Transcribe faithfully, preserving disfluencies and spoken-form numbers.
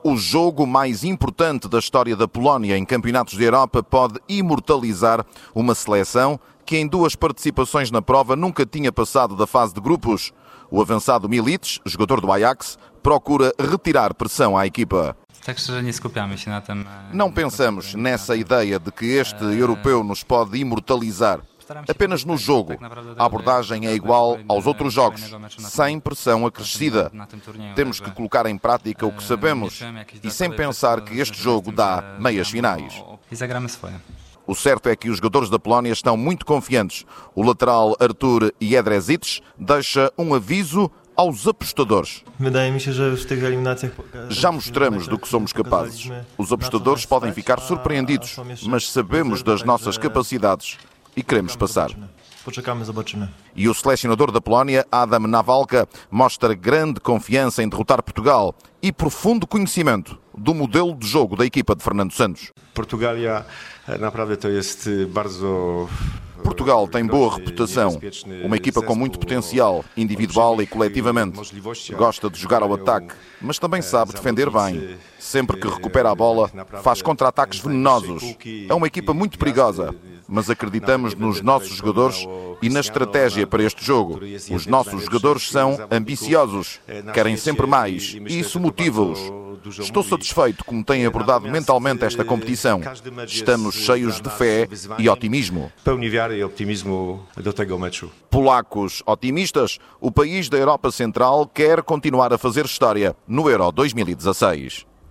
O jogo mais importante da história da Polónia em campeonatos de Europa pode imortalizar uma seleção que em duas participações na prova nunca tinha passado da fase de grupos. O avançado Milic, jogador do Ajax, procura retirar pressão à equipa. Não pensamos nessa ideia de que este europeu nos pode imortalizar. Apenas no jogo. A abordagem é igual aos outros jogos, sem pressão acrescida. Temos que colocar em prática o que sabemos e sem pensar que este jogo dá meias finais. O certo é que os jogadores da Polónia estão muito confiantes. O lateral Artur Jedrzejczyk deixa um aviso aos apostadores. Já mostramos do que somos capazes. Os apostadores podem ficar surpreendidos, mas sabemos das nossas capacidades e queremos passar. E o selecionador da Polónia, Adam Nawalka, mostra grande confiança em derrotar Portugal e profundo conhecimento do modelo de jogo da equipa de Fernando Santos. Portugalia naprawdę to jest bardzo... Portugal tem boa reputação, uma equipa com muito potencial, individual e coletivamente. Gosta de jogar ao ataque, mas também sabe defender bem. Sempre que recupera a bola, faz contra-ataques venenosos. É uma equipa muito perigosa, mas acreditamos nos nossos jogadores e na estratégia para este jogo. Os nossos jogadores são ambiciosos, querem sempre mais e isso motiva-os. Estou satisfeito como têm abordado mentalmente esta competição. Estamos cheios de fé e otimismo. Polacos otimistas, o país da Europa Central quer continuar a fazer história no Euro dois mil e dezasseis.